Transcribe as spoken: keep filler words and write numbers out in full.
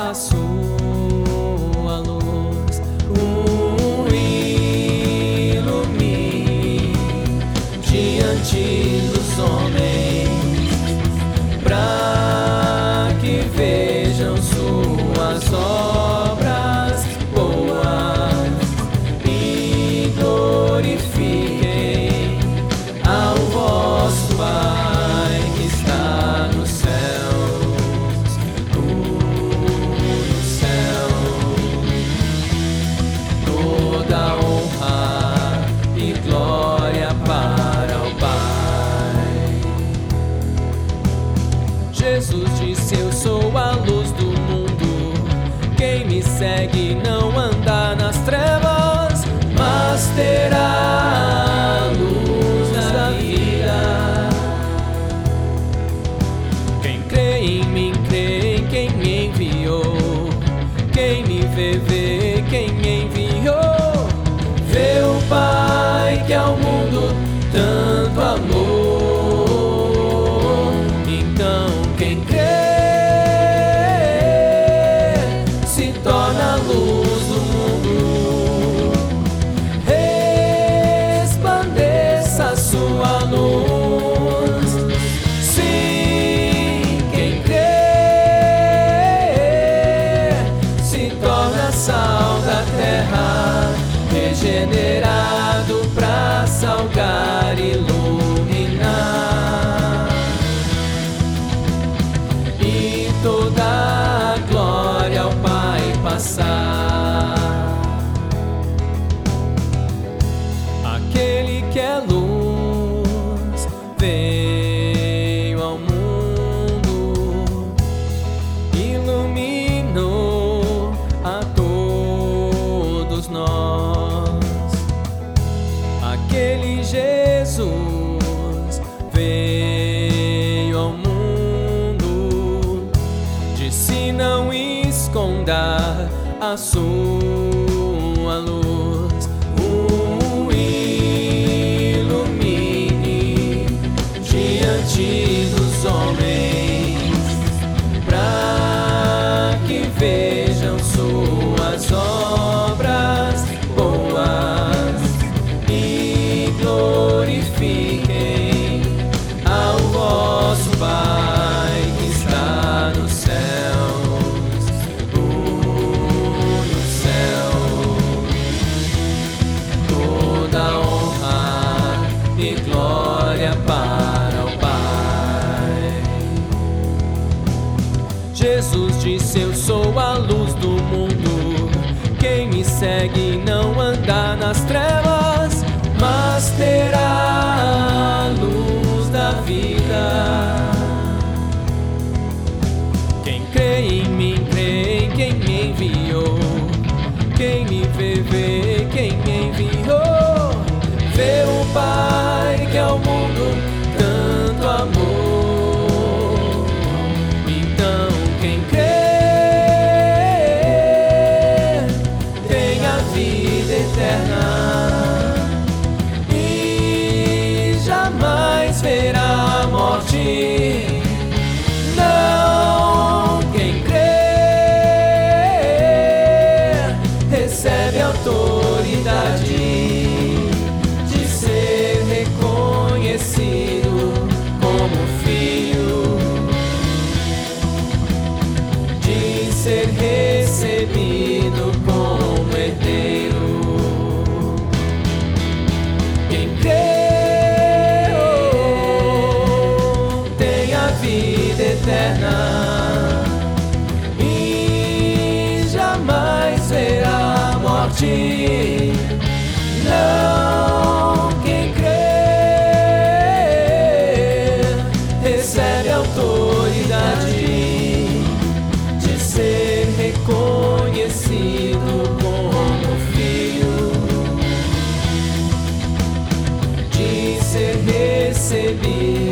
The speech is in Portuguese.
a sua luz o ilumine diante dos homens, para que vejam suas obras boas e glorifiquem ao vosso Pai que está nos céus, no céu. Toda honra e glória para o Pai. Jesus disse: eu sou a luz do mundo. Quem me segue não anda nas trevas, mas terá a luz da vida. Quem crê em mim, crê em quem me enviou. Quem me vê, vê quem me enviou. Vê o Pai que ao mundo tanto amou. Então quem crê se torna a luz do mundo. Resplandeça a sua luz. Sim, quem crê se torna sal da terra, regenerado pra salgar e iluminar. E toda a glória ao Pai passar. Aquele que é luz veio ao mundo, iluminou a todos nós. Aquele Jesus veio ao mundo, disse: não esconda a sua luz o ilumine diante dos homens, para que vejam suas obras boas e glorifiquem ao vosso Pai que está nos céus, no céu. Toda honra e glória para o Pai. Jesus disse: eu sou a luz do mundo. Quem me segue não anda nas trevas, mas terá a luz da vida. Quem crê em mim, crê em quem me enviou. Quem me vê, vê quem me enviou. Vê o Pai que ao mundo tanto amou. Então quem crê tem a vida eterna e jamais verá a morte. Não, quem crê recebe autoridade de ser reconhecido como filho, de ser recebido como herdeiro. Quem crê oh, tem a vida eterna e jamais verá a morte. Não, quem crê recebe autoridade de ser reconhecido como filho, de ser recebido